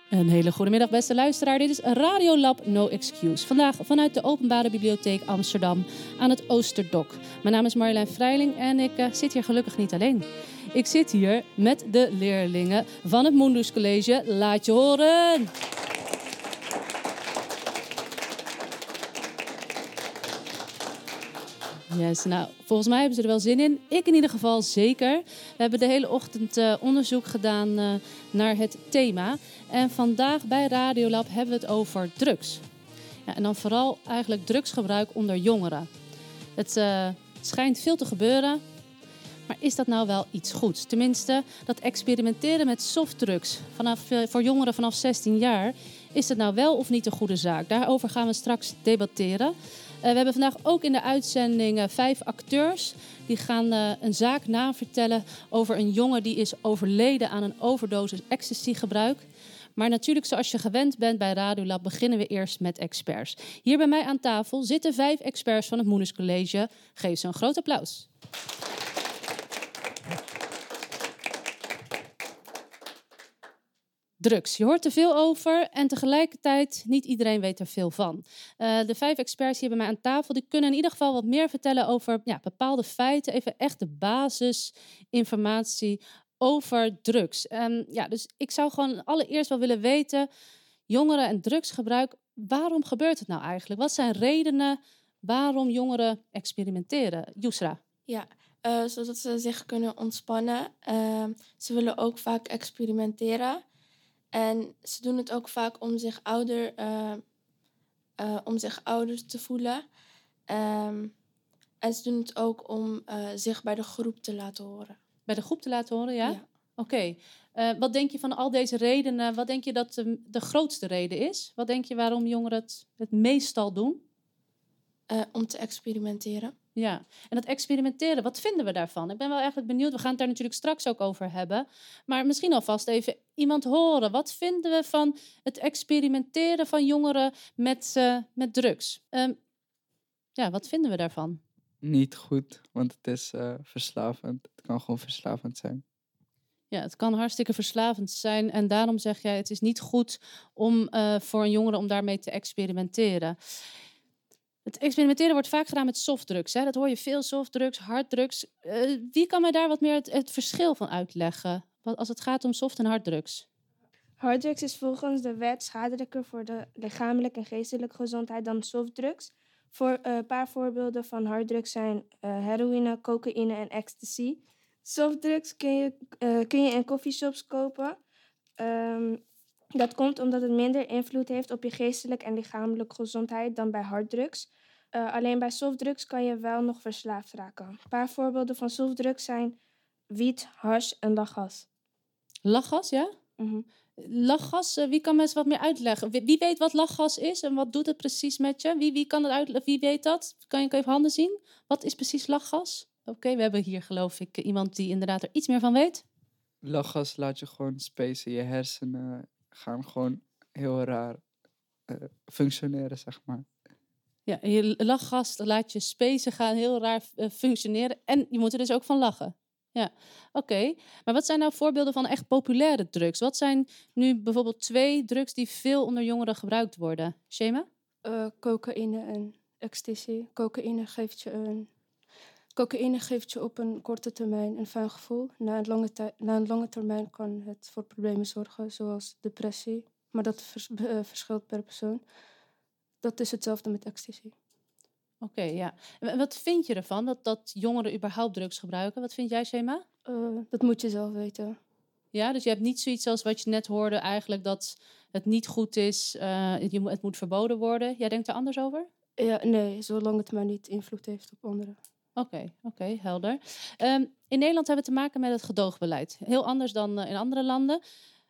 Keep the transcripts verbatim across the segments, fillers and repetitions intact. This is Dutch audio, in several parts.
Een hele goede middag, beste luisteraar. Dit is Radiolab No Excuse. Vandaag vanuit de Openbare Bibliotheek Amsterdam aan het Oosterdok. Mijn naam is Marjolein Freiling en ik uh, zit hier gelukkig niet alleen. Ik zit hier met de leerlingen van het Mundus College. Laat je horen! Yes, nou, volgens mij hebben ze er wel zin in. Ik in ieder geval zeker. We hebben de hele ochtend uh, onderzoek gedaan uh, naar het thema. En vandaag bij Radiolab hebben we het over drugs. Ja, en dan vooral eigenlijk drugsgebruik onder jongeren. Het uh, schijnt veel te gebeuren. Maar is dat nou wel iets goeds? Tenminste, dat experimenteren met softdrugs vanaf, uh, voor jongeren vanaf zestien jaar... is dat nou wel of niet een goede zaak? Daarover gaan we straks debatteren. Uh, we hebben vandaag ook in de uitzending uh, vijf acteurs. Die gaan uh, een zaak navertellen over een jongen die is overleden aan een overdosis ecstasygebruik. Maar natuurlijk, zoals je gewend bent bij Radiolab, beginnen we eerst met experts. Hier bij mij aan tafel zitten vijf experts van het Mundus College. Geef ze een groot applaus. Drugs. Je hoort er veel over en tegelijkertijd niet iedereen weet er veel van. Uh, de vijf experts hier bij mij aan tafel die kunnen in ieder geval wat meer vertellen over ja, bepaalde feiten. Even echt de basisinformatie over drugs. Um, ja, dus ik zou gewoon allereerst wel willen weten, jongeren en drugsgebruik, waarom gebeurt het nou eigenlijk? Wat zijn redenen waarom jongeren experimenteren? Yusra. Ja, uh, zodat ze zich kunnen ontspannen. Uh, ze willen ook vaak experimenteren. En ze doen het ook vaak om zich ouder, uh, uh, om zich ouder te voelen. Um, en ze doen het ook om uh, zich bij de groep te laten horen. Bij de groep te laten horen, ja? Ja. Oké. Okay. Uh, wat denk je van al deze redenen? Wat denk je dat de, de grootste reden is? Wat denk je waarom jongeren het, het meestal doen? Uh, om te experimenteren. Ja, en dat experimenteren, wat vinden we daarvan? Ik ben wel eigenlijk benieuwd, we gaan het daar natuurlijk straks ook over hebben. Maar misschien alvast even iemand horen. Wat vinden we van het experimenteren van jongeren met, uh, met drugs? Um, ja, wat vinden we daarvan? Niet goed, want het is uh, verslavend. Het kan gewoon verslavend zijn. Ja, het kan hartstikke verslavend zijn. En daarom zeg jij, het is niet goed om uh, voor een jongere om daarmee te experimenteren. Het experimenteren wordt vaak gedaan met softdrugs. Hè? Dat hoor je veel, softdrugs, harddrugs. Uh, wie kan mij daar wat meer het, het verschil van uitleggen? Als het gaat om soft- en harddrugs. Harddrugs is volgens de wet schadelijker voor de lichamelijke en geestelijke gezondheid dan softdrugs. Voor een uh, paar voorbeelden van harddrugs zijn uh, heroïne, cocaïne en ecstasy. Softdrugs kun je, uh, kun je in coffeeshops kopen. Um, dat komt omdat het minder invloed heeft op je geestelijke en lichamelijke gezondheid dan bij harddrugs. Uh, alleen bij softdrugs kan je wel nog verslaafd raken. Een paar voorbeelden van softdrugs zijn wiet, hash en lachgas. Lachgas, ja? Mm-hmm. Lachgas, wie kan mensen wat meer uitleggen? Wie, wie weet wat lachgas is en wat doet het precies met je? Wie, wie kan het uitleggen? Wie weet dat? Kan je even handen zien? Wat is precies lachgas? Oké, okay, we hebben hier geloof ik iemand die inderdaad er iets meer van weet. Lachgas laat je gewoon spacen. Je hersenen gaan gewoon heel raar uh, functioneren, zeg maar. Ja, je lachgas laat je spacen gaan heel raar uh, functioneren. En je moet er dus ook van lachen. Ja, oké. Okay. Maar wat zijn nou voorbeelden van echt populaire drugs? Wat zijn nu bijvoorbeeld twee drugs die veel onder jongeren gebruikt worden? Shema? Uh, cocaïne en ecstasy. Cocaïne geeft je een... Cocaïne geeft je op een korte termijn een fijn gevoel. Na een lange, tij- na een lange termijn kan het voor problemen zorgen, zoals depressie. Maar dat vers- uh, verschilt per persoon. Dat is hetzelfde met ecstasy. Oké, okay, ja. En wat vind je ervan, dat, dat jongeren überhaupt drugs gebruiken? Wat vind jij, Shema? Uh, dat moet je zelf weten. Ja, dus je hebt niet zoiets als wat je net hoorde eigenlijk, dat het niet goed is, uh, je, het moet verboden worden. Jij denkt er anders over? Ja, nee, zolang het maar niet invloed heeft op anderen. Oké, okay, oké, okay, helder. Um, in Nederland hebben we te maken met het gedoogbeleid. Heel anders dan uh, in andere landen.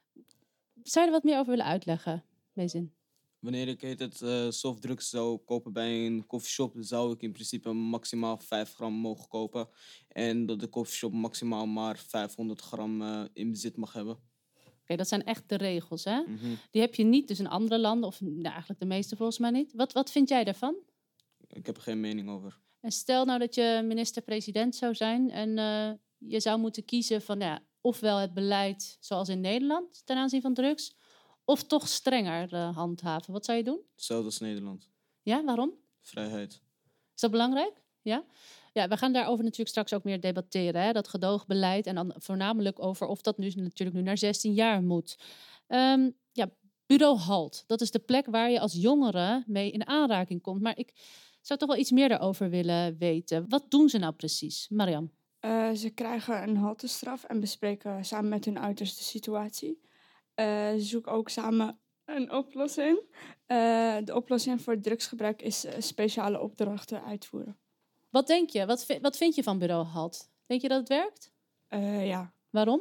Zou je er wat meer over willen uitleggen, Mezin? Wanneer ik heet het, uh, softdrugs zou kopen bij een koffieshop, zou ik in principe maximaal vijf gram mogen kopen. En dat de koffieshop maximaal maar vijfhonderd gram uh, in bezit mag hebben. Oké, okay, dat zijn echt de regels, hè? Mm-hmm. Die heb je niet dus in andere landen, of nou, eigenlijk de meeste volgens mij niet. Wat, wat vind jij daarvan? Ik heb er geen mening over. En stel nou dat je minister-president zou zijn en uh, je zou moeten kiezen van ja, ofwel het beleid zoals in Nederland ten aanzien van drugs, Of toch strenger uh, handhaven? Wat zou je doen? Hetzelfde als Nederland. Ja, waarom? Vrijheid. Is dat belangrijk? Ja? Ja, we gaan daarover natuurlijk straks ook meer debatteren. Hè? Dat gedoogbeleid en dan voornamelijk over of dat nu natuurlijk nu naar zestien jaar moet. Um, ja, Bureau HALT. Dat is de plek waar je als jongere mee in aanraking komt. Maar ik zou toch wel iets meer daarover willen weten. Wat doen ze nou precies? Mariam? Uh, ze krijgen een haltestraf en bespreken samen met hun ouders de situatie. Uh, ze zoeken ook samen een oplossing. Uh, de oplossing voor drugsgebruik is uh, speciale opdrachten uitvoeren. Wat denk je? Wat, v- wat vind je van Bureau HALT? Denk je dat het werkt? Uh, ja. Waarom?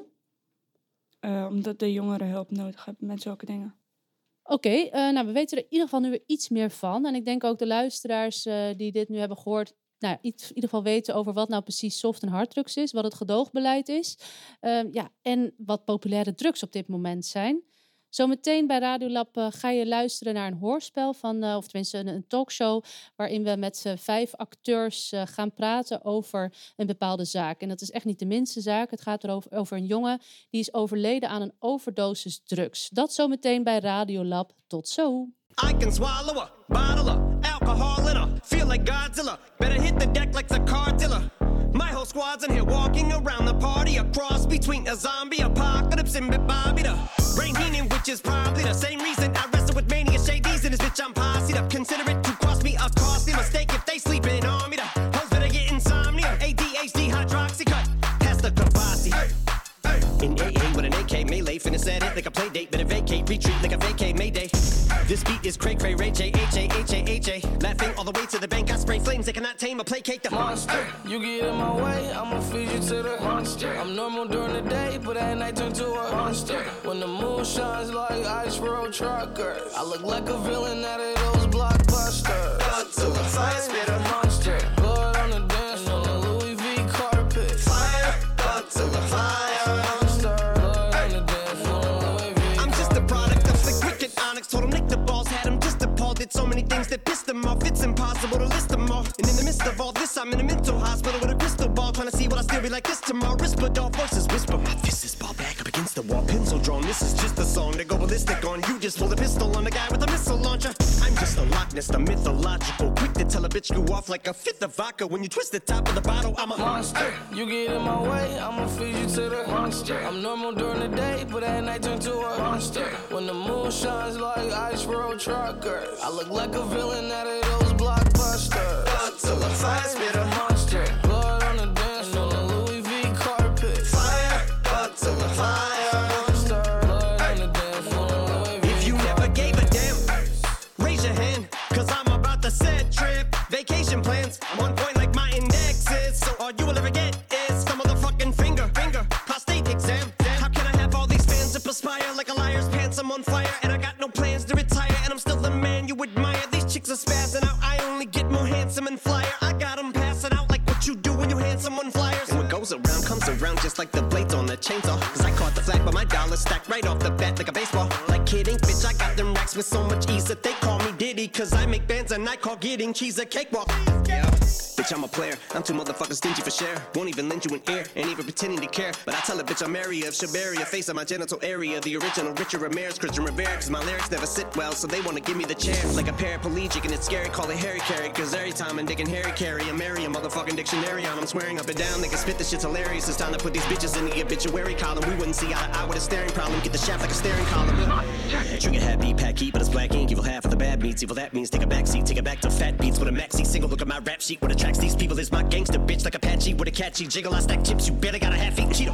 Uh, omdat de jongeren hulp nodig hebben met zulke dingen. Oké, okay, uh, nou we weten er in ieder geval nu weer iets meer van. En ik denk ook de luisteraars uh, die dit nu hebben gehoord... Nou, in ieder geval weten over wat nou precies soft- en harddrugs is. Wat het gedoogbeleid is. Uh, ja, en wat populaire drugs op dit moment zijn. Zometeen bij Radiolab uh, ga je luisteren naar een hoorspel van, uh, of tenminste een, een talkshow, waarin we met uh, vijf acteurs uh, gaan praten over een bepaalde zaak. En dat is echt niet de minste zaak. Het gaat erover over een jongen die is overleden aan een overdosis drugs. Dat zometeen bij Radiolab. Tot zo! I can swallow a bottle of alcohol in her. Feel like Godzilla. Better hit the deck like the car dealer. My whole squad's in here walking around the party. A cross between a zombie apocalypse and Bobby the Brain Heenan, which is probably the same reason I wrestle with mania shades in this bitch. I'm posse up. Consider it to cost me a costly mistake if they sleeping on me. The hoes better get insomnia. A D H D hydroxy cut. Pass the Kabasi. Hey, hey. In A A with an A K melee, finna set it like a play date. Better vacate, retreat like a vacate Mayday. This beat is cray cray, Ray J, H A, H A, H A. Laughing all the way to the bank, I spray flames, they cannot tame or placate the monster. You get in my way, I'ma feed you to the monster. I'm normal during the day, but at night turn to a monster. When the moon shines like ice road truckers, I look like a villain out of those blockbusters. Thug to the fire, spit a monster. Blood on the dance floor, the Louis V carpet. Fire, thug to the fire. Monster, blood on the dance floor, Louis V I'm just a product of the wicked onyx. Told him lick the balls, had him just appalled. Did so many things that pissed him off. It's impossible to list them all. And in the midst of all this, I'm in a mental hospital with a crystal ball, trying to see what I still be like this tomorrow. Rispadol voices whisper, my fist is ball back up against the wall, pencil drawn. This is just a song to go ballistic on. You just pulled a pistol on the guy with a missile launcher. I'm just a Loch Ness, the mythological, quick to tell a bitch you off like a fifth of vodka. When you twist the top of the bottle, I'm a monster. You get in my way, I'ma feed you to the monster. I'm normal during the day, but at night turn to a monster. When the moon shines like ice road truckers, I look like a villain out of those blockbusters. Thug to the fire, spit a monster. Blood on the dance floor, the Louis V carpet. Fire, thug to the fire. Monster, blood on the dance floor, Louis V. If you never gave a damn, raise your hand, cause I'm about to set trip. Vacation plans, I'm on point like my index is. So all you will ever get is some motherfucking finger, finger, prostate exam. How can I have all these fans that perspire like a liar's pants? I'm on fire and I got no plans to retire. And I'm still the man you admire. These chicks are spazzing out. I only get more handsome and flyer. I got them passing out like what you do when you hand someone flyers. And what goes around comes around just like the blades on the chainsaw. Cause I caught the flag but my dollar stacked right off the bat like a baseball. Like kidding, bitch, I got them racks with so much ease that they call me Diddy. Cause I make bands and I call getting cheese a cakewalk. Yeah. Bitch, I'm a player. I'm too motherfucking stingy for share. Won't even lend you an ear, ain't even pretending to care. But I tell a bitch I'm area of Shabaria, face of my genital area. The original Richard Ramirez, Christian Rivera. Cause my lyrics never sit well, so they wanna give me the chair. Like a paraplegic and it's scary, call it Harry Carry. Cause every time I'm digging Harry Carry, I marry a motherfucking dictionary on. I'm swearing up and down, they can spit this shit's hilarious. It's time to put these bitches in the obituary column. We wouldn't see eye to eye with a staring problem. Get the shaft like a staring column. Trigger happy, packy, but it's black ink. Evil half of the bad meats. Evil that means take a back seat, take it back to fat beats with a maxi single. Look at my rap sheet. What attracts these people is my gangster bitch like Apache with a catchy jiggle. I stack chips, you better got a half-eaten Cheeto.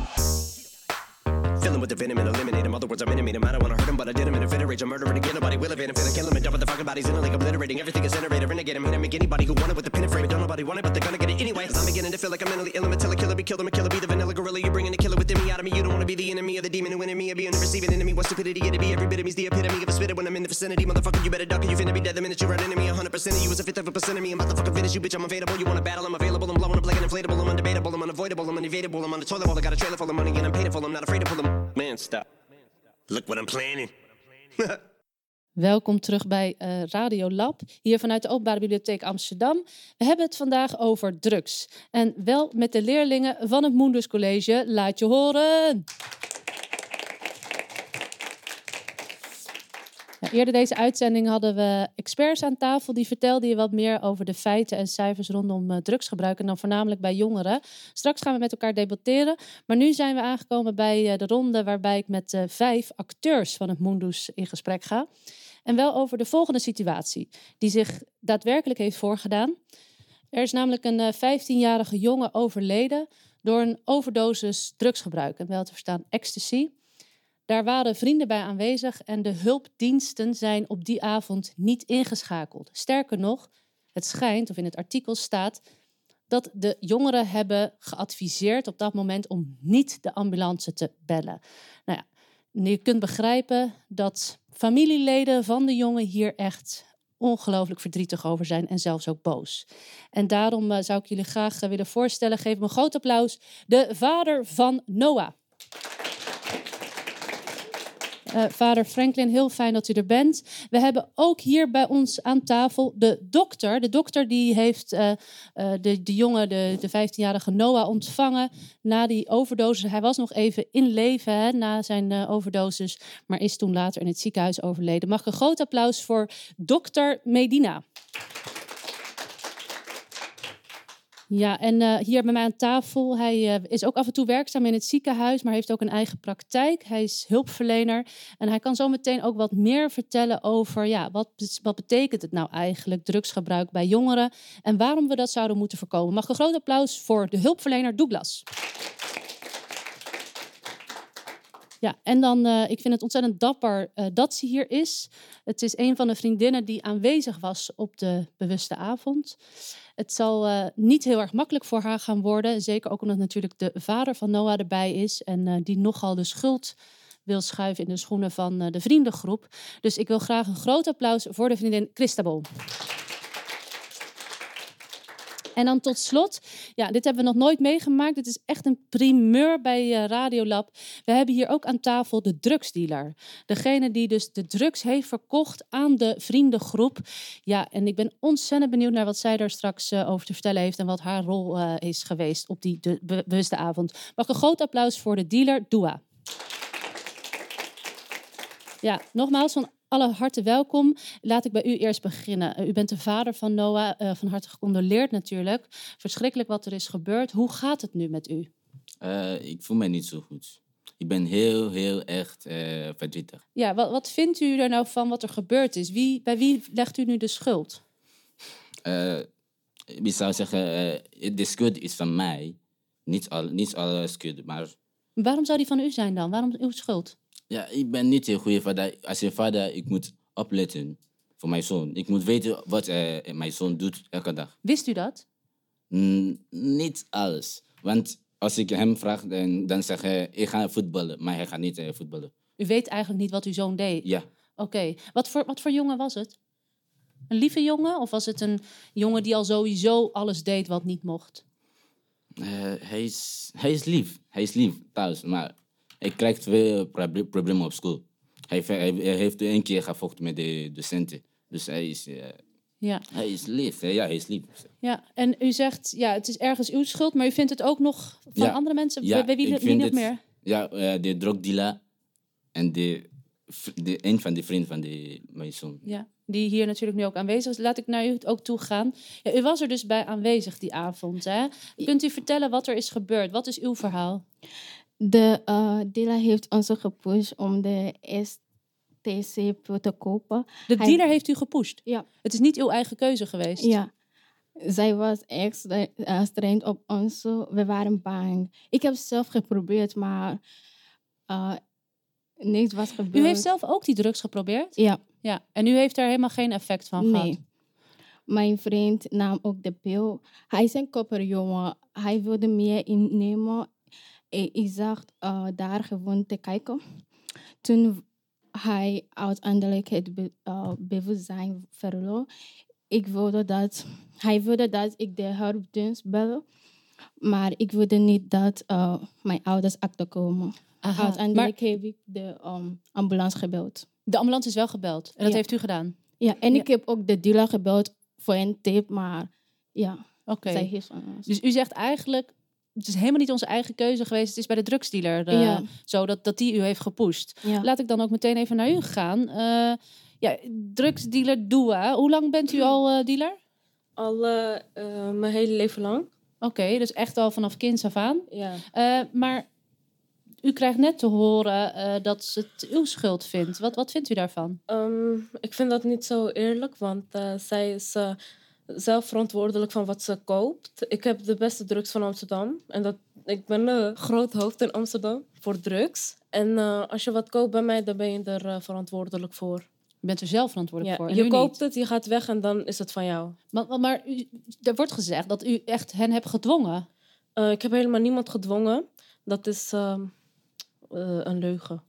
Fill him with the venom and eliminate him. Other words, I'm intimate him. I don't wanna hurt him, but I did him in a fit of rage. I'm murdering again. Nobody will evade him. Finna kill him and dump the fucking bodies in a lake, obliterating everything is iterator. Renegade him, hit him, make anybody who want it with the pin and frame. Don't nobody want it, but they're gonna get it anyway. Cause I'm beginning to feel like I'm mentally ill. I'm a killer, killer, be killed. I'm a killer, be the vanilla gorilla. You're bringing the killer within me out of me. You don't wanna be the enemy of the demon who in me. Or be a receiving enemy. What stupidity it'd be. Every bit of me's the epitome of a spitter when I'm in the vicinity. Motherfucker, you better duck or you finna be dead the minute you run into me. A hundred percent of you is a fifth of a percent of me. I'm about to fucking finish you, bitch. I'm available. You wanna battle? I'm available. I'm blowing up like an inflatable. I'm undebatable. I'm unavoidable. I'm unevadable. I'm on the toilet bowl. I got a trailer full of money and I'm paid for. I'm not afraid to pull them. Man, stop. Look what I'm planning. Welkom terug bij uh, Radio Lab, hier vanuit de Openbare Bibliotheek Amsterdam. We hebben het vandaag over drugs. En wel met de leerlingen van het Mundus College. Laat je horen! Eerder deze uitzending hadden we experts aan tafel. Die vertelden je wat meer over de feiten en cijfers rondom uh, drugsgebruik. En dan voornamelijk bij jongeren. Straks gaan we met elkaar debatteren. Maar nu zijn we aangekomen bij uh, de ronde waarbij ik met uh, vijf acteurs van het Mundus in gesprek ga. En wel over de volgende situatie. Die zich daadwerkelijk heeft voorgedaan. Er is namelijk een uh, vijftienjarige jongen overleden door een overdosis drugsgebruik. En wel te verstaan ecstasy. Daar waren vrienden bij aanwezig en de hulpdiensten zijn op die avond niet ingeschakeld. Sterker nog, het schijnt, of in het artikel staat, dat de jongeren hebben geadviseerd op dat moment om niet de ambulance te bellen. Nou ja, je kunt begrijpen dat familieleden van de jongen hier echt ongelooflijk verdrietig over zijn en zelfs ook boos. En daarom uh, zou ik jullie graag uh, willen voorstellen, geef hem een groot applaus, de vader van Noah. Uh, vader Franklin, heel fijn dat u er bent. We hebben ook hier bij ons aan tafel de dokter. De dokter die heeft uh, uh, de, de jongen, de, de vijftienjarige Noah, ontvangen na die overdosis. Hij was nog even in leven hè, na zijn uh, overdosis, maar is toen later in het ziekenhuis overleden. Mag ik een groot applaus voor dokter Medina. Ja, en uh, hier bij mij aan tafel, hij uh, is ook af en toe werkzaam in het ziekenhuis, maar heeft ook een eigen praktijk. Hij is hulpverlener en hij kan zo meteen ook wat meer vertellen over, ja, wat, wat betekent het nou eigenlijk, drugsgebruik bij jongeren en waarom we dat zouden moeten voorkomen. Mag ik een groot applaus voor de hulpverlener Douglas. Ja, en dan, uh, ik vind het ontzettend dapper uh, dat ze hier is. Het is een van de vriendinnen die aanwezig was op de bewuste avond. Het zal uh, niet heel erg makkelijk voor haar gaan worden. Zeker ook omdat natuurlijk de vader van Noah erbij is. En uh, die nogal de schuld wil schuiven in de schoenen van uh, de vriendengroep. Dus ik wil graag een groot applaus voor de vriendin Christabel. En dan tot slot, ja, dit hebben we nog nooit meegemaakt. Dit is echt een primeur bij uh, Radiolab. We hebben hier ook aan tafel de drugsdealer. Degene die dus de drugs heeft verkocht aan de vriendengroep. Ja, en ik ben ontzettend benieuwd naar wat zij daar straks uh, over te vertellen heeft en wat haar rol uh, is geweest op die de, be, bewuste avond. Mag een groot applaus voor de dealer, Dua. Ja, nogmaals van alle harte welkom. Laat ik bij u eerst beginnen. U bent de vader van Noah, uh, van harte gecondoleerd natuurlijk. Verschrikkelijk wat er is gebeurd. Hoe gaat het nu met u? Uh, ik voel me niet zo goed. Ik ben heel, heel echt uh, verdrietig. Ja, wat, wat vindt u er nou van wat er gebeurd is? Wie, bij wie legt u nu de schuld? Uh, ik zou zeggen, uh, de schuld is van mij. Niet alle, niet alle schuld, maar... Waarom zou die van u zijn dan? Waarom uw schuld? Ja, ik ben niet een goede vader. Als een vader, ik moet opletten voor mijn zoon. Ik moet weten wat uh, mijn zoon doet elke dag. Wist u dat? Mm, niet alles. Want als ik hem vraag, dan, dan zeg hij, ik ga voetballen. Maar hij gaat niet uh, voetballen. U weet eigenlijk niet wat uw zoon deed? Ja. Oké. Okay. Wat voor, wat voor jongen was het? Een lieve jongen? Of was het een jongen die al sowieso alles deed wat niet mocht? Uh, hij, is, hij is lief. Hij is lief thuis, maar... Hij krijgt veel problemen op school. Hij, hij, hij heeft één keer gevochten met de docenten. Dus hij is, uh, ja. hij is lief. Ja, hij is lief. Ja, en u zegt, ja, het is ergens uw schuld, maar u vindt het ook nog van ja. andere mensen? Ja, bij wie, ik wie vind nog het, meer? Ja, uh, de drugdealer en de, de, een van de vrienden van de, mijn zoon. Ja, die hier natuurlijk nu ook aanwezig is. Laat ik naar u ook toe gaan. Ja, u was er dus bij aanwezig die avond. Hè? Kunt u vertellen wat er is gebeurd? Wat is uw verhaal? De uh, dealer heeft ons gepusht om de S T C te kopen. De Hij... dealer heeft u gepusht? Ja. Het is niet uw eigen keuze geweest? Ja. Zij was echt uh, streng op ons. We waren bang. Ik heb zelf geprobeerd, maar uh, niks was gebeurd. U heeft zelf ook die drugs geprobeerd? Ja. Ja. En u heeft daar helemaal geen effect van nee. gehad? Mijn vriend nam ook de pil. Hij is een kopperjongen. Hij wilde meer innemen. Ik zag uh, daar gewoon te kijken. Toen hij uiteindelijk het be- uh, bewustzijn verloor. Ik wilde dat, hij wilde dat ik de hulpdienst belde. Maar ik wilde niet dat uh, mijn ouders achterkomen. Aha, uiteindelijk maar... heb ik de um, ambulance gebeld. De ambulance is wel gebeld. En dat ja. heeft u gedaan? Ja, en ja. ik heb ook de dealer gebeld voor een tip. Maar ja, okay. zij heeft van ons. Dus u zegt eigenlijk... Het is helemaal niet onze eigen keuze geweest. Het is bij de drugsdealer uh, ja. zo dat, dat die u heeft gepusht. Ja. Laat ik dan ook meteen even naar u gaan. Uh, Ja, drugsdealer Dua. Hoe lang bent u al uh, dealer? Al uh, uh, mijn hele leven lang. Oké, okay, dus echt al vanaf kinds af aan. Ja. Uh, maar u krijgt net te horen uh, dat ze het uw schuld vindt. Wat, wat vindt u daarvan? Um, ik vind dat niet zo eerlijk, want uh, zij is uh, zelf verantwoordelijk van wat ze koopt. Ik heb de beste drugs van Amsterdam. En dat, ik ben een groot hoofd in Amsterdam voor drugs. En uh, als je wat koopt bij mij, dan ben je er uh, verantwoordelijk voor. Je bent er zelf verantwoordelijk ja, voor. Je koopt niet. het, je gaat weg en dan is het van jou. Maar, maar u, er wordt gezegd dat u echt hen hebt gedwongen. Uh, ik heb helemaal niemand gedwongen. Dat is uh, uh, een leugen.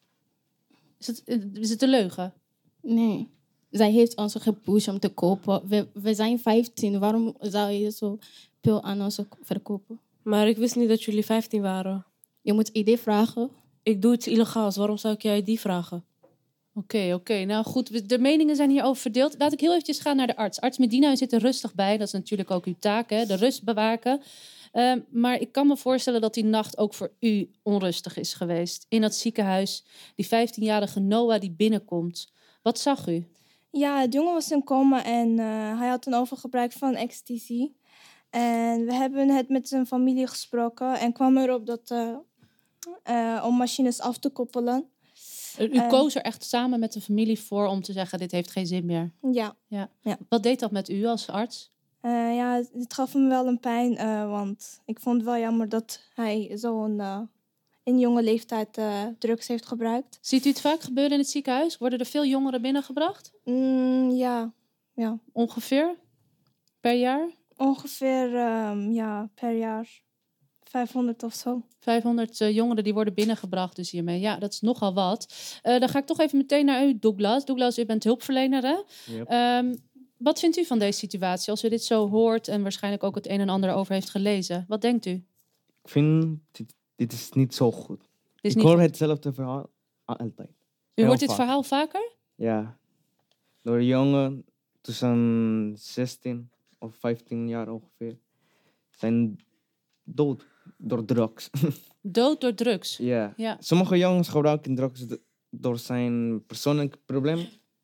Is het, is het een leugen? Nee. Zij heeft ons gepusht om te kopen. We, we zijn vijftien. Waarom zou je zo veel aan ons verkopen? Maar ik wist niet dat jullie vijftien waren. Je moet I D vragen. Ik doe iets illegaals. Waarom zou ik jij I D vragen? Oké, okay, oké. Okay. Nou goed, de meningen zijn hierover verdeeld. Laat ik heel eventjes gaan naar de arts. Arts Medina, u zit er rustig bij. Dat is natuurlijk ook uw taak, hè? De rust bewaken. Uh, maar ik kan me voorstellen dat die nacht ook voor u onrustig is geweest. In dat ziekenhuis, die vijftienjarige Noah die binnenkomt. Wat zag u? Ja, het jongen was in coma en uh, hij had een overgebruik van ecstasy. En we hebben het met zijn familie gesproken en kwam erop dat uh, uh, om machines af te koppelen. U uh, koos er echt samen met de familie voor om te zeggen, dit heeft geen zin meer. Ja. ja. ja. Wat deed dat met u als arts? Uh, ja, het gaf hem wel een pijn, uh, want ik vond het wel jammer dat hij zo'n uh, in jonge leeftijd uh, drugs heeft gebruikt. Ziet u het vaak gebeuren in het ziekenhuis? Worden er veel jongeren binnengebracht? Mm, ja. ja. Ongeveer? Per jaar? Ongeveer, um, ja, per jaar. vijfhonderd of zo. vijfhonderd uh, jongeren die worden binnengebracht dus hiermee. Ja, dat is nogal wat. Uh, dan ga ik toch even meteen naar u, Douglas. Douglas, u bent hulpverlener, hè? Yep. Um, wat vindt u van deze situatie? Als u dit zo hoort en waarschijnlijk ook het een en ander over heeft gelezen. Wat denkt u? Ik vind, dit, dit is niet zo goed. Is ik niet hoor goed. hetzelfde verhaal altijd. U Heel hoort dit vaak. verhaal vaker? Ja. Door jongen tussen zestien of vijftien jaar ongeveer zijn dood door drugs. Dood door drugs? Ja. ja. Sommige jongens gebruiken drugs door zijn persoonlijke probleem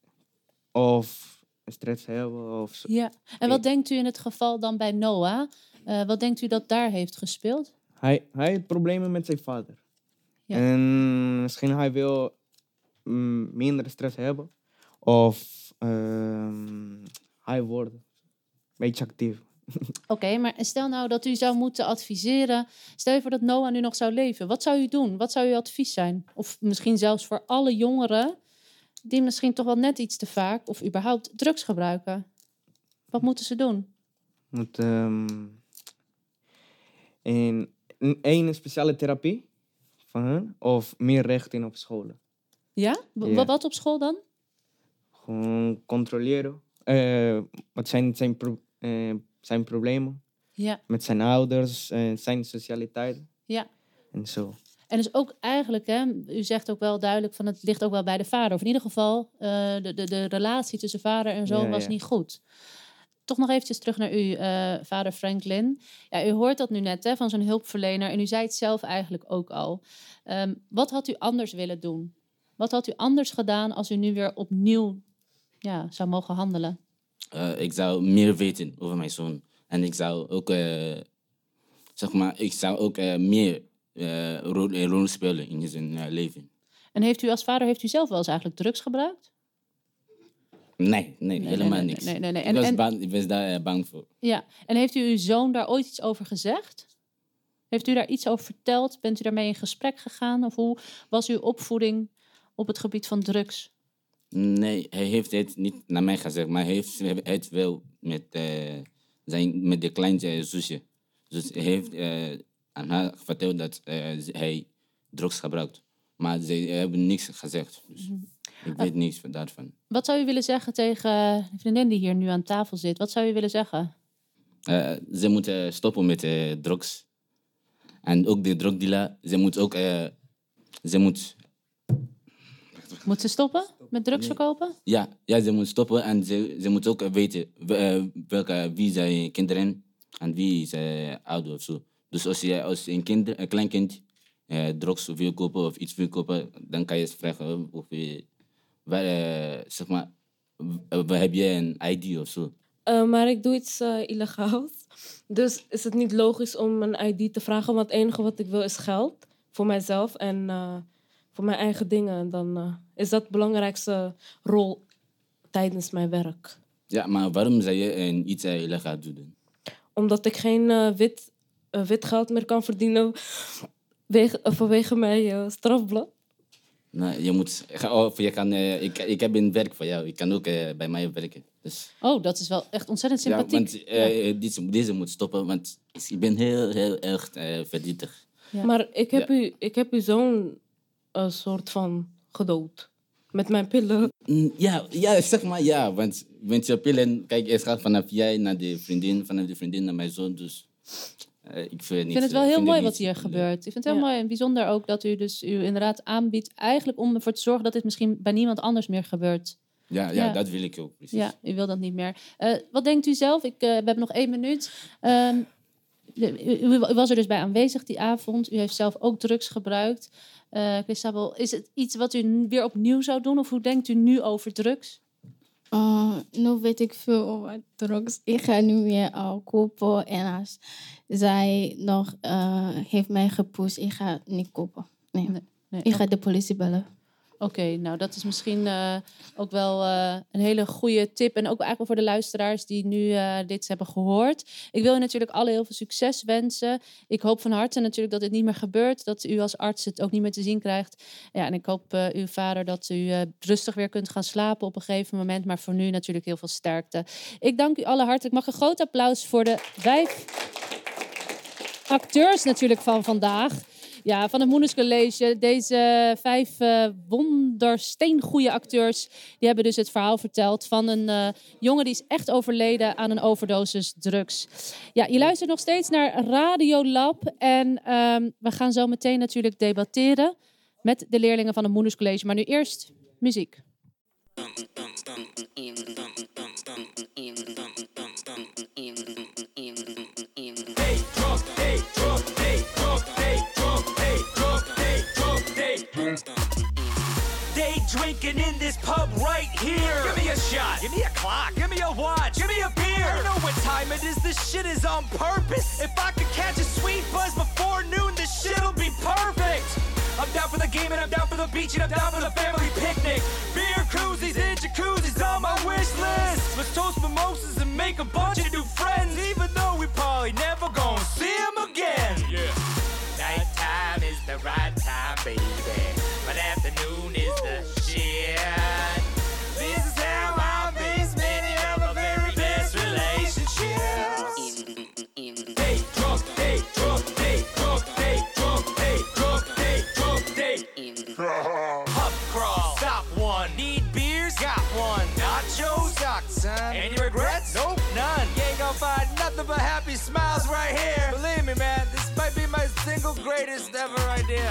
of stress hebben. Of zo. Ja. En wat denkt u in het geval dan bij Noah? Uh, wat denkt u dat daar heeft gespeeld? Hij, hij heeft problemen met zijn vader. Ja. En misschien hij wil mm, minder stress hebben. Of uh, hij wordt een beetje actief. Oké, okay, maar stel nou dat u zou moeten adviseren. Stel je voor dat Noah nu nog zou leven. Wat zou u doen? Wat zou uw advies zijn? Of misschien zelfs voor alle jongeren die misschien toch wel net iets te vaak of überhaupt drugs gebruiken. Wat moeten ze doen? Moet um, een, een speciale therapie van hen of meer richting op scholen. Ja? W- ja. Wat op school dan? Gewoon controleren. Uh, wat zijn zijn, pro- uh, zijn problemen? Ja. Met zijn ouders, uh, zijn socialiteit. Ja. En zo. En dus ook eigenlijk, hè, u zegt ook wel duidelijk van het ligt ook wel bij de vader. Of in ieder geval, uh, de, de, de relatie tussen vader en zoon ja, was ja. niet goed. Toch nog eventjes terug naar u, uh, vader Franklin. Ja, u hoort dat nu net hè, van zo'n hulpverlener. En u zei het zelf eigenlijk ook al. Um, wat had u anders willen doen? Wat had u anders gedaan als u nu weer opnieuw ja, zou mogen handelen? Uh, ik zou meer weten over mijn zoon. En ik zou ook, uh, zeg maar, ik zou ook uh, meer uh, rol, een rol spelen in zijn uh, leven. En heeft u als vader, heeft u zelf wel eens eigenlijk drugs gebruikt? Nee, nee, nee helemaal nee, niks. Nee, nee, nee. Ik, En, was en, bang, ik was daar uh, bang voor. Ja, en heeft u uw zoon daar ooit iets over gezegd? Heeft u daar iets over verteld? Bent u daarmee in gesprek gegaan? Of hoe was uw opvoeding op het gebied van drugs? Nee, hij heeft het niet naar mij gezegd, maar hij heeft het wel met, uh, zijn, met de kleine zusje. Dus hij heeft uh, aan haar verteld dat uh, hij drugs gebruikt. Maar ze hebben niks gezegd. Dus Mm-hmm. ik weet uh, niks daarvan. Wat zou u willen zeggen tegen de vriendin die hier nu aan tafel zit? Wat zou u willen zeggen? Uh, ze moeten stoppen met uh, drugs. En ook de drugdealer, ze moet ook... Uh, ze moet... Moet ze stoppen met drugs verkopen? Ja, ja, ze moet stoppen en ze, ze moet ook weten uh, welke, wie zijn kinderen en wie is uh, ouder of zo. Dus als je als een, kind, een klein kind uh, drugs wil kopen of iets wil kopen, dan kan je vragen of je, waar, eh, zeg maar, w- waar heb jij een I D of zo? Uh, maar ik doe iets uh, illegaals. Dus is het niet logisch om een I D te vragen. Want het enige wat ik wil is geld. Voor mijzelf en uh, voor mijn eigen dingen. En dan uh, is dat de belangrijkste rol tijdens mijn werk. Ja, maar waarom zou je een iets uh, illegaal doen? Omdat ik geen uh, wit, uh, wit geld meer kan verdienen wege, uh, vanwege mijn uh, strafblad. Nou, je moet... Of je kan... Uh, ik, ik heb een werk voor jou. Je kan ook uh, bij mij werken. Dus, Oh, dat is wel echt ontzettend sympathiek. ja, want uh, ja. deze, deze moet stoppen, want ik ben heel, heel erg uh, verdrietig. Ja. Maar ik heb, ja. u, ik heb u zo'n uh, soort van gedood. Met mijn pillen. Ja, ja, zeg maar ja. Want met je pillen... Kijk, het gaat vanaf jij naar de vriendin, vanaf de vriendin naar mijn zoon. Dus uh, ik vind, niet, ik vind het wel heel vind mooi niet, wat hier uh, gebeurt. Ik vind het heel ja. mooi en bijzonder ook dat u dus u inderdaad aanbiedt... eigenlijk om ervoor te zorgen dat dit misschien bij niemand anders meer gebeurt. Ja, ja, ja, dat wil ik ook, precies. Ja, u wil dat niet meer. Uh, wat denkt u zelf? Ik, uh, we hebben nog één minuut. Uh, u, u was er dus bij aanwezig die avond. U heeft zelf ook drugs gebruikt. Uh, Christabel, is het iets wat u weer opnieuw zou doen? Of hoe denkt u nu over drugs? Uh, nu weet ik veel over drugs. Ik ga nu meer uh, kopen. En als zij nog uh, heeft mij gepusht, ik ga niet kopen. Nee. Nee, nee, ik ga ook de politie bellen. Oké, okay, nou dat is misschien uh, ook wel uh, een hele goede tip. En ook eigenlijk wel voor de luisteraars die nu uh, dit hebben gehoord. Ik wil u natuurlijk alle heel veel succes wensen. Ik hoop van harte natuurlijk dat dit niet meer gebeurt. Dat u als arts het ook niet meer te zien krijgt. Ja, en ik hoop uh, uw vader dat u uh, rustig weer kunt gaan slapen op een gegeven moment. Maar voor nu natuurlijk heel veel sterkte. Ik dank u allen hartelijk. Ik mag een groot applaus voor de vijf acteurs natuurlijk van vandaag. Ja, van het Moenus College. Deze vijf uh, wondersteengoeie acteurs... die hebben dus het verhaal verteld van een uh, jongen... die is echt overleden aan een overdosis drugs. Ja, je luistert nog steeds naar Radiolab. En um, we gaan zo meteen natuurlijk debatteren... met de leerlingen van het Moenus College. Maar nu eerst muziek. Day drinking in this pub right here. Give me a shot, give me a clock, give me a watch, give me a beer. I know what time it is, this shit is on purpose. If I could catch a sweet buzz before noon, this shit'll be perfect. I'm down for the game and I'm down for the beach and I'm down for the family picnic. Beer koozies and jacuzzis on my wish list. Let's toast mimosas and make a bunch of new friends, even though we probably never gonna see them again. Yeah. Nighttime is the right time, baby, but afternoon is the shit. This is how I've been spending up my very best relationships. Hey, drunk, hey, drunk, hey, drunk, hey, drunk, hey, drunk, hey, drunk, hey. Pub crawl, stop one. Need beers? Got one. Nachos? Got son. Any regrets? Nope, none. You ain't gonna find nothing but happy smiles right here. Believe me, man, this might be my single greatest ever idea.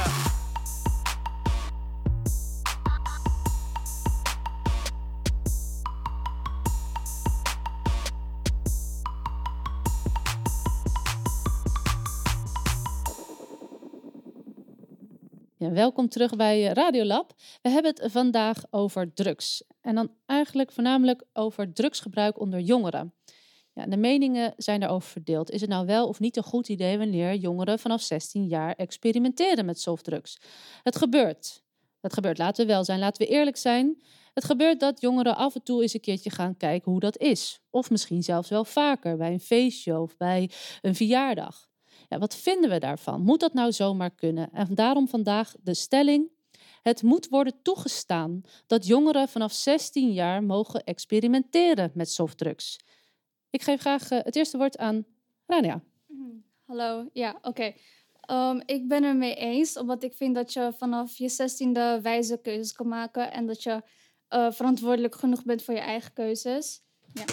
Ja, welkom terug bij Radiolab. We hebben het vandaag over drugs. En dan eigenlijk voornamelijk over drugsgebruik onder jongeren. Ja, de meningen zijn daarover verdeeld. Is het nou wel of niet een goed idee wanneer jongeren vanaf zestien jaar experimenteren met softdrugs? Het gebeurt. Het gebeurt, laten we wel zijn, laten we eerlijk zijn. Het gebeurt dat jongeren af en toe eens een keertje gaan kijken hoe dat is. Of misschien zelfs wel vaker, bij een feestje of bij een verjaardag. Ja, wat vinden we daarvan? Moet dat nou zomaar kunnen? En daarom vandaag de stelling. Het moet worden toegestaan dat jongeren vanaf zestien jaar mogen experimenteren met softdrugs. Ik geef graag uh, het eerste woord aan Rania. Hallo, ja, oké. Okay. Um, ik ben er mee eens, omdat ik vind dat je vanaf je zestiende wijze keuzes kan maken en dat je uh, verantwoordelijk genoeg bent voor je eigen keuzes. Ja.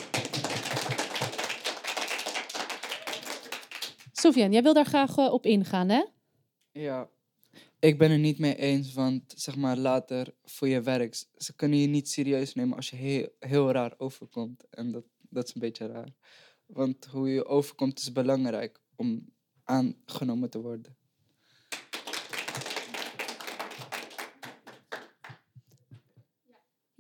Soufiane, jij wil daar graag uh, op ingaan, hè? Ja, ik ben er niet mee eens, want zeg maar later voor je werk, ze kunnen je niet serieus nemen als je heel, heel raar overkomt. En dat, dat is een beetje raar. Want hoe je overkomt is belangrijk om aangenomen te worden.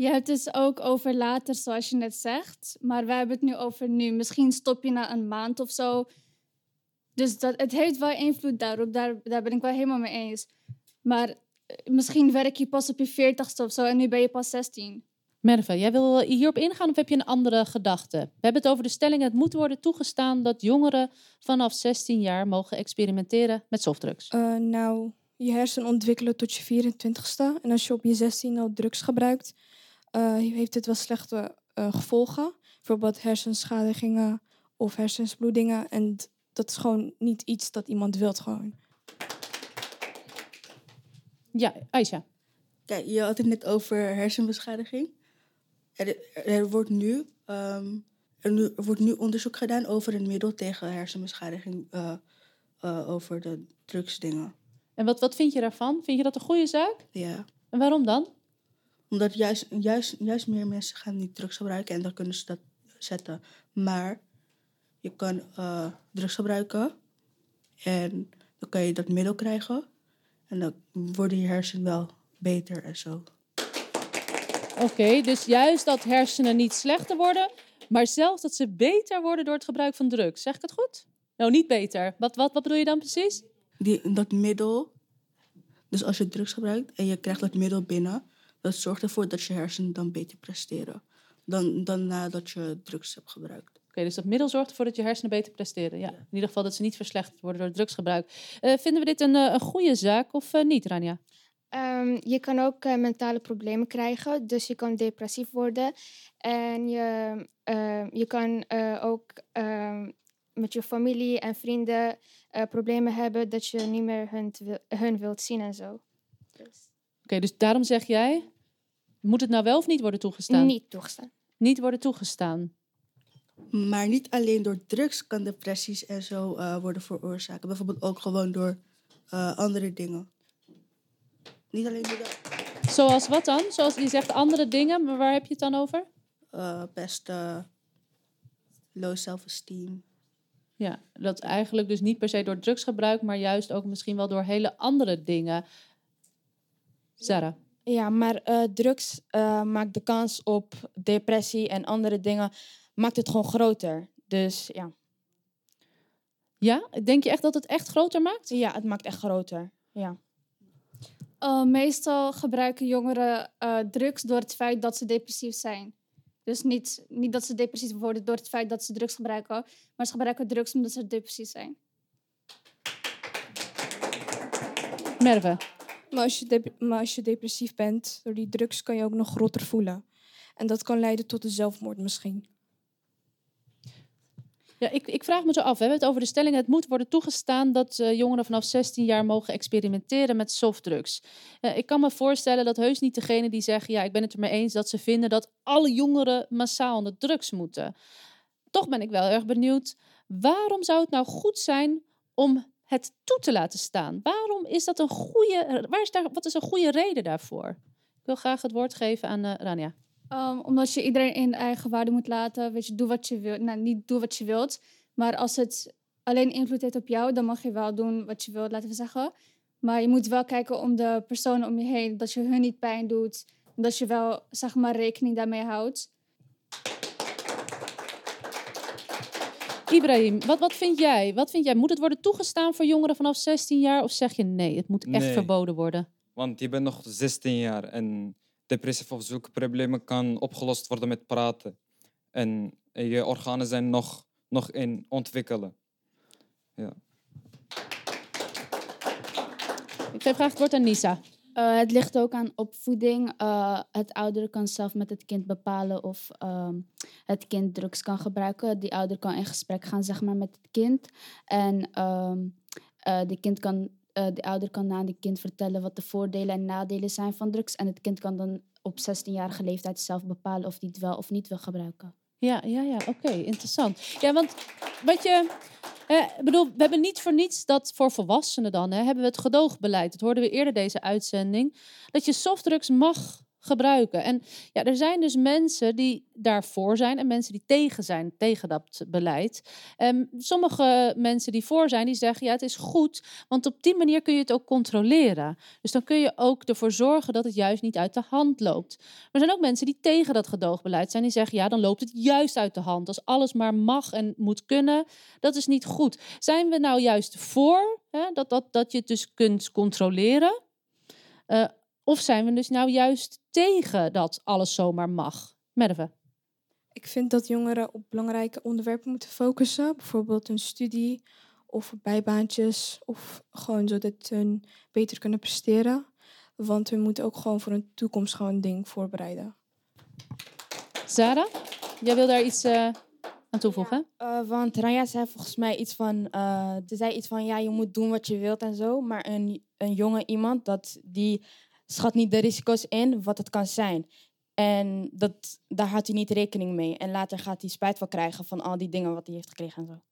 Je hebt het dus ook over later, zoals je net zegt. Maar wij hebben het nu over nu. Misschien stop je na een maand of zo. Dus dat, het heeft wel invloed daarop. Daar, daar ben ik wel helemaal mee eens. Maar eh, misschien werk je pas op je veertigste of zo en nu ben je pas zestien. Merve, jij wil hierop ingaan of heb je een andere gedachte? We hebben het over de stelling: het moet worden toegestaan dat jongeren vanaf zestien jaar mogen experimenteren met softdrugs. Uh, nou, je hersenen ontwikkelen tot je vierentwintigste. En als je op je zestien al drugs gebruikt, uh, heeft het wel slechte uh, gevolgen. Bijvoorbeeld hersenschadigingen of hersensbloedingen. En d- dat is gewoon niet iets dat iemand wilt gewoon. Ja, Aisha. Kijk, je had het net over hersenbeschadiging. Er, er, wordt nu, um, er, nu, er wordt nu onderzoek gedaan over een middel tegen hersenbeschadiging, uh, uh, over de drugsdingen. En wat, wat vind je daarvan? Vind je dat een goede zaak? Ja. En waarom dan? Omdat juist, juist, juist meer mensen gaan niet drugs gebruiken en dan kunnen ze dat zetten. Maar je kan uh, drugs gebruiken en dan kan je dat middel krijgen. En dan worden je hersenen wel beter en zo. Oké, okay, dus juist dat hersenen niet slechter worden, maar zelfs dat ze beter worden door het gebruik van drugs. Zeg ik het goed? Nou, niet beter. Wat, wat, wat bedoel je dan precies? Die, dat middel, dus als je drugs gebruikt en je krijgt dat middel binnen, dat zorgt ervoor dat je hersenen dan beter presteren dan, dan nadat je drugs hebt gebruikt. Oké, okay, dus dat middel zorgt ervoor dat je hersenen beter presteren. Ja, in ieder geval dat ze niet verslechterd worden door het drugsgebruik. Uh, vinden we dit een, uh, een goede zaak of uh, niet, Rania? Um, je kan ook uh, mentale problemen krijgen, dus je kan depressief worden. En je, uh, je kan uh, ook uh, met je familie en vrienden uh, problemen hebben dat je niet meer hun, hun wilt zien en zo. Dus. Oké, okay, dus daarom zeg jij, moet het nou wel of niet worden toegestaan? Niet toegestaan. Niet worden toegestaan. Maar niet alleen door drugs kan depressies en zo uh, worden veroorzaakt. Bijvoorbeeld ook gewoon door uh, andere dingen. Niet alleen door dat. Zoals wat dan? Zoals je zegt andere dingen, maar waar heb je het dan over? Uh, pesten, low self-esteem. Ja, dat eigenlijk dus niet per se door drugsgebruik, maar juist ook misschien wel door hele andere dingen. Sarah? Ja, maar uh, drugs uh, maakt de kans op depressie en andere dingen, maakt het gewoon groter. Dus ja. Ja? Denk je echt dat het echt groter maakt? Ja, het maakt echt groter, ja. Uh, meestal gebruiken jongeren uh, drugs door het feit dat ze depressief zijn. Dus niet, niet dat ze depressief worden door het feit dat ze drugs gebruiken, maar ze gebruiken drugs omdat ze depressief zijn. Merve? Maar als, je de- maar als je depressief bent, door die drugs kan je ook nog groter voelen. En dat kan leiden tot een zelfmoord misschien. Ja, ik, ik vraag me zo af. We hebben het over de stelling: het moet worden toegestaan dat uh, jongeren vanaf zestien jaar mogen experimenteren met softdrugs. Uh, ik kan me voorstellen dat heus niet degene die zeggen: ja, ik ben het ermee eens dat ze vinden dat alle jongeren massaal aan de drugs moeten. Toch ben ik wel erg benieuwd. Waarom zou het nou goed zijn om het toe te laten staan? Waarom is dat een goede? Waar is daar, wat is een goede reden daarvoor? Ik wil graag het woord geven aan uh, Rania. Um, omdat je iedereen in eigen waarde moet laten. Weet je, doe wat je wilt. Nou, niet doe wat je wilt. Maar als het alleen invloed heeft op jou, dan mag je wel doen wat je wilt, laten we zeggen. Maar je moet wel kijken om de personen om je heen. Dat je hun niet pijn doet. Dat je wel, zeg maar, rekening daarmee houdt. Ibrahim, wat, wat vind jij? Wat vind jij? Moet het worden toegestaan voor jongeren vanaf zestien jaar? Of zeg je nee, het moet echt Nee. verboden worden? Want je bent nog zestien jaar en depressieve of zulke problemen kan opgelost worden met praten. En je organen zijn nog, nog in ontwikkelen. Ja. Ik geef graag het woord aan Nisa. Uh, het ligt ook aan opvoeding. Uh, het ouder kan zelf met het kind bepalen of um, het kind drugs kan gebruiken. Die ouder kan in gesprek gaan, zeg maar, met het kind. En um, uh, de, kind kan, uh, de ouder kan aan het kind vertellen wat de voordelen en nadelen zijn van drugs. En het kind kan dan op zestienjarige leeftijd zelf bepalen of hij het wel of niet wil gebruiken. Ja, ja, ja, oké, okay, interessant. Ja, want wat je... Eh, ik bedoel, we hebben niet voor niets dat voor volwassenen dan, hè, hebben we het gedoogbeleid. Dat hoorden we eerder deze uitzending. Dat je softdrugs mag gebruiken. En ja, er zijn dus mensen die daarvoor zijn en mensen die tegen zijn, tegen dat beleid. Um, sommige mensen die voor zijn, die zeggen ja, het is goed, want op die manier kun je het ook controleren. Dus dan kun je ook ervoor zorgen dat het juist niet uit de hand loopt. Maar er zijn ook mensen die tegen dat gedoogbeleid zijn, die zeggen ja, dan loopt het juist uit de hand. Als alles maar mag en moet kunnen, dat is niet goed. Zijn we nou juist voor hè, dat, dat, dat je het dus kunt controleren? Uh, Of zijn we dus nou juist tegen dat alles zomaar mag? Merve? Ik vind dat jongeren op belangrijke onderwerpen moeten focussen. Bijvoorbeeld een studie of bijbaantjes. Of gewoon zodat hun beter kunnen presteren. Want we moeten ook gewoon voor een toekomst gewoon een ding voorbereiden. Zara, jij wil daar iets uh, aan toevoegen? Ja, uh, want Ranja zei volgens mij iets van... Uh, ze zei iets van, ja, je moet doen wat je wilt en zo. Maar een, een jonge iemand, dat die... schat niet de risico's in wat het kan zijn. En dat, daar houdt hij niet rekening mee. En later gaat hij spijt van krijgen van al die dingen wat hij heeft gekregen en zo.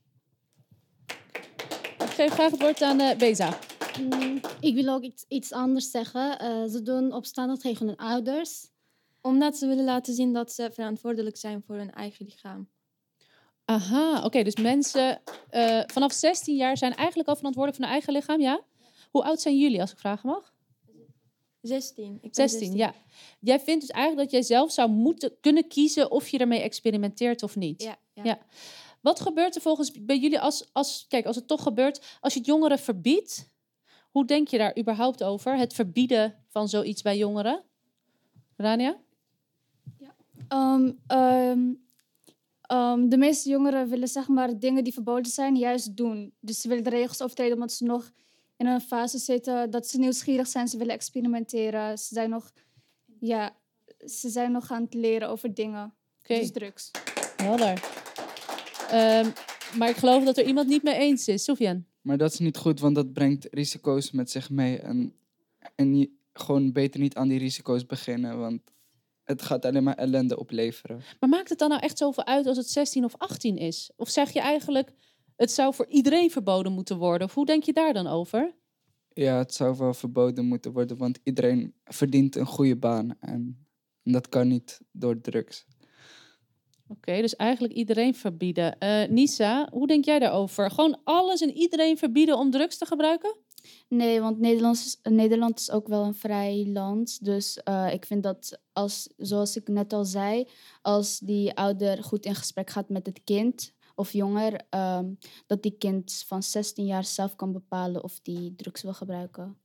Ik geef graag het woord aan uh, Beza. Mm, ik wil ook iets, iets anders zeggen. Uh, ze doen opstandig tegen hun ouders. Omdat ze willen laten zien dat ze verantwoordelijk zijn voor hun eigen lichaam. Aha, oké. Okay, dus mensen uh, vanaf zestien jaar zijn eigenlijk al verantwoordelijk voor hun eigen lichaam, ja? Hoe oud zijn jullie, als ik vragen mag? zestien. Ik ben zestien, zestien, ja. Jij vindt dus eigenlijk dat jij zelf zou moeten kunnen kiezen of je ermee experimenteert of niet. Ja, ja. ja. Wat gebeurt er volgens bij jullie als, als, kijk, als het toch gebeurt, als je het jongeren verbiedt, hoe denk je daar überhaupt over? Het verbieden van zoiets bij jongeren? Rania? Ja. Um, um, um, de meeste jongeren willen zeg maar dingen die verboden zijn juist doen. Dus ze willen de regels overtreden omdat ze nog in een fase zitten dat ze nieuwsgierig zijn, ze willen experimenteren. Ze zijn nog, ja, ze zijn nog aan het leren over dingen. Okay. Dus drugs. Helder. Um, maar ik geloof dat er iemand niet mee eens is. Soufiane? Maar dat is niet goed, want dat brengt risico's met zich mee. En, en je, gewoon beter niet aan die risico's beginnen, want het gaat alleen maar ellende opleveren. Maar maakt het dan nou echt zoveel uit als het zestien of achttien is? Of zeg je eigenlijk, het zou voor iedereen verboden moeten worden? Of hoe denk je daar dan over? Ja, het zou wel verboden moeten worden, want iedereen verdient een goede baan. En dat kan niet door drugs. Oké, okay, dus eigenlijk iedereen verbieden. Uh, Nisa, hoe denk jij daarover? Gewoon alles en iedereen verbieden om drugs te gebruiken? Nee, want Nederland is, Nederland is ook wel een vrij land. Dus uh, ik vind dat, als, zoals ik net al zei, als die ouder goed in gesprek gaat met het kind of jonger, um, dat die kind van zestien jaar zelf kan bepalen of die drugs wil gebruiken.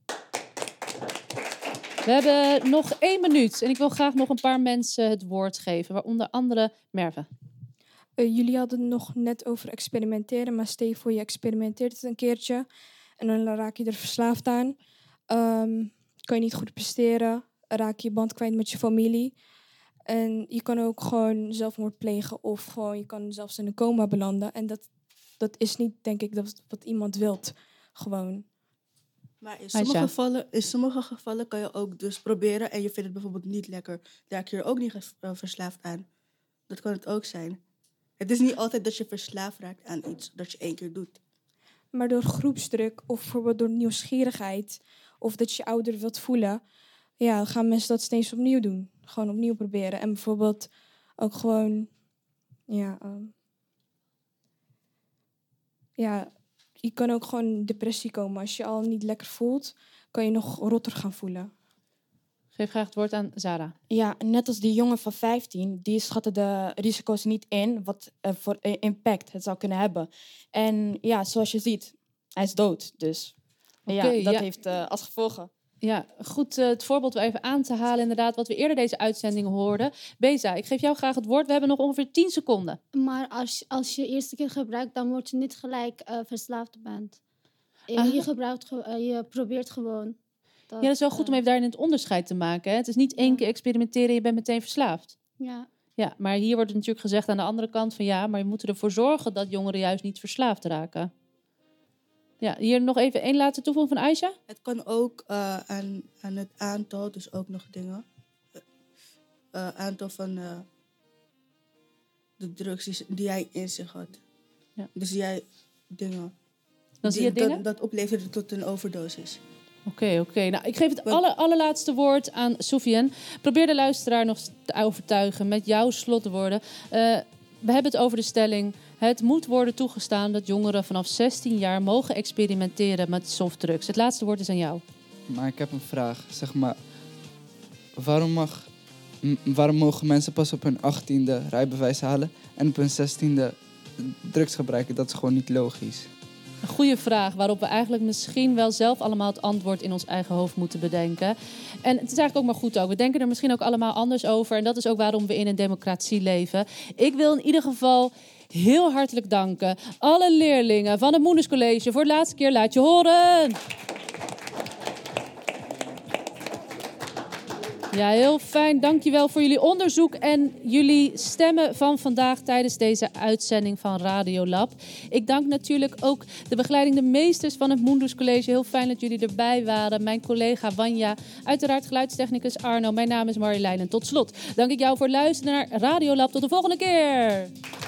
We hebben nog één minuut en ik wil graag nog een paar mensen het woord geven, waaronder andere Merve. Uh, jullie hadden het nog net over experimenteren, maar stel je voor je experimenteert het een keertje en dan raak je er verslaafd aan. Um, kan je niet goed presteren, raak je band kwijt met je familie. En je kan ook gewoon zelfmoord plegen of gewoon je kan zelfs in een coma belanden. En dat, dat is niet, denk ik, dat wat iemand wilt. Gewoon. Maar in sommige, gevallen, in sommige gevallen kan je ook dus proberen en je vindt het bijvoorbeeld niet lekker. Daar raak je er ook niet uh, verslaafd aan. Dat kan het ook zijn. Het is niet altijd dat je verslaafd raakt aan iets dat je één keer doet. Maar door groepsdruk of bijvoorbeeld door nieuwsgierigheid of dat je ouder wilt voelen, ja, dan gaan mensen dat steeds opnieuw doen. Gewoon opnieuw proberen. En bijvoorbeeld ook gewoon, ja, um, ja, je kan ook gewoon in depressie komen. Als je al niet lekker voelt, kan je nog rotter gaan voelen. Geef graag het woord aan Zara. Ja, net als die jongen van vijftien, die schatten de risico's niet in wat uh, voor impact het zou kunnen hebben. En ja, zoals je ziet, hij is dood. Dus okay, ja, dat ja. heeft uh, als gevolgen. Ja, goed uh, het voorbeeld weer even aan te halen, inderdaad, wat we eerder deze uitzending hoorden. Beza, ik geef jou graag het woord. We hebben nog ongeveer tien seconden. Maar als, als je eerste keer gebruikt, dan word je niet gelijk uh, verslaafd bent. En je, gebruikt, uh, je probeert gewoon. Dat, ja, dat is wel goed uh, om even daarin het onderscheid te maken. Hè? Het is niet één keer experimenteren en je bent meteen verslaafd. Ja. Ja, maar hier wordt het natuurlijk gezegd aan de andere kant van ja, maar je moet ervoor zorgen dat jongeren juist niet verslaafd raken. Ja, hier nog even één laatste toevoeging van Aisha. Het kan ook uh, aan, aan het aantal, dus ook nog dingen. Uh, uh, aantal van uh, de drugs die, die jij in zich had. Ja. Dus jij dingen. Dan zie je dingen? Dat, dat opleverde tot een overdosis. Oké, okay, oké. Okay. Nou, ik geef het aller, allerlaatste woord aan Soufiane. Probeer de luisteraar nog te overtuigen met jouw slotwoorden. Uh, we hebben het over de stelling. Het moet worden toegestaan dat jongeren vanaf zestien jaar mogen experimenteren met softdrugs. Het laatste woord is aan jou. Maar ik heb een vraag. Zeg maar, waarom, mag, m- waarom mogen mensen pas op hun achttiende rijbewijs halen en op hun zestiende drugs gebruiken? Dat is gewoon niet logisch. Een goede vraag, waarop we eigenlijk misschien wel zelf allemaal het antwoord in ons eigen hoofd moeten bedenken. En het is eigenlijk ook maar goed ook. We denken er misschien ook allemaal anders over. En dat is ook waarom we in een democratie leven. Ik wil in ieder geval heel hartelijk danken alle leerlingen van het Moenders College. Voor de laatste keer, laat je horen. Ja, heel fijn. Dankjewel voor jullie onderzoek en jullie stemmen van vandaag tijdens deze uitzending van Radiolab. Ik dank natuurlijk ook de begeleidende meesters van het Moenders College. Heel fijn dat jullie erbij waren. Mijn collega Wanja, uiteraard geluidstechnicus Arno. Mijn naam is Marjolein en tot slot dank ik jou voor het luisteren naar Radiolab. Tot de volgende keer.